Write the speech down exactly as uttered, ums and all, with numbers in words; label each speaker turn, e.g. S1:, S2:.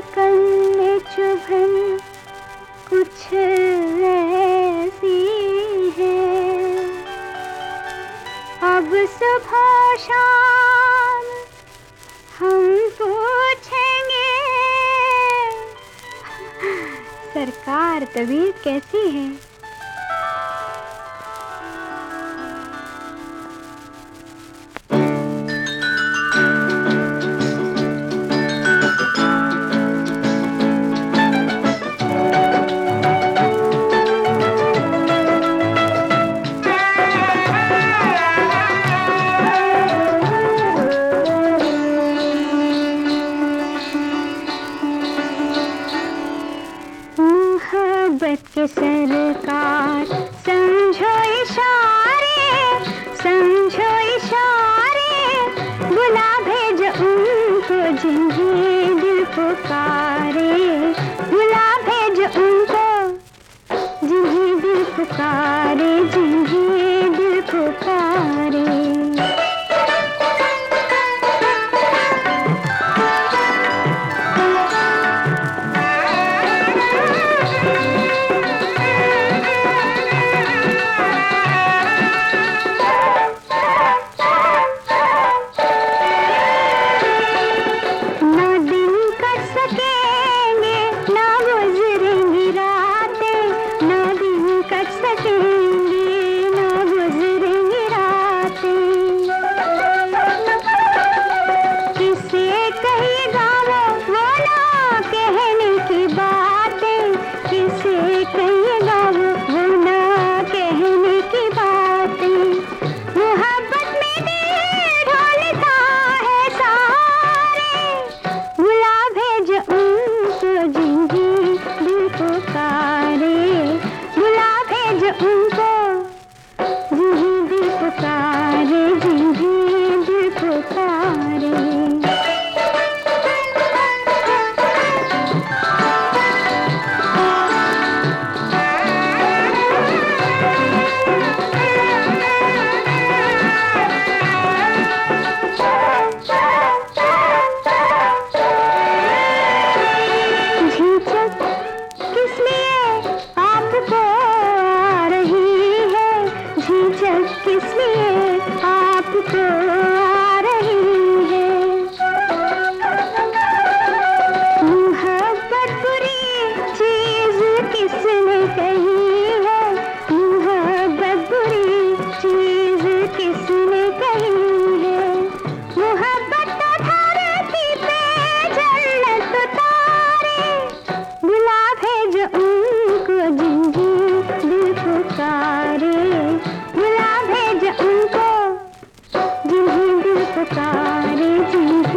S1: धड़कन में चुभन कुछ ऐसी है। अब सुबह शाम हम पूछेंगे, सरकार तबीयत कैसी है? मोहब्बत के सरकार समझो इशारे, समझो इशारे, बुला भेज उनको जिन्हें दिल पुकारे, बुला भेज उनको जिन्हें दिल पुकारे, जिन्हें दिल पुकारे। किसलिए आपको आ रही है? मोहब्बत बुरी चीज किसने कही है? मोहब्बत बुरी चीज किसने कही है? मोहब्बत तो धरती पे जन्नत उतारे, बुला भेज उनको जिन्हें दिल पुकारे, उनको जिन्हें दिल पुकारे, जिन्हें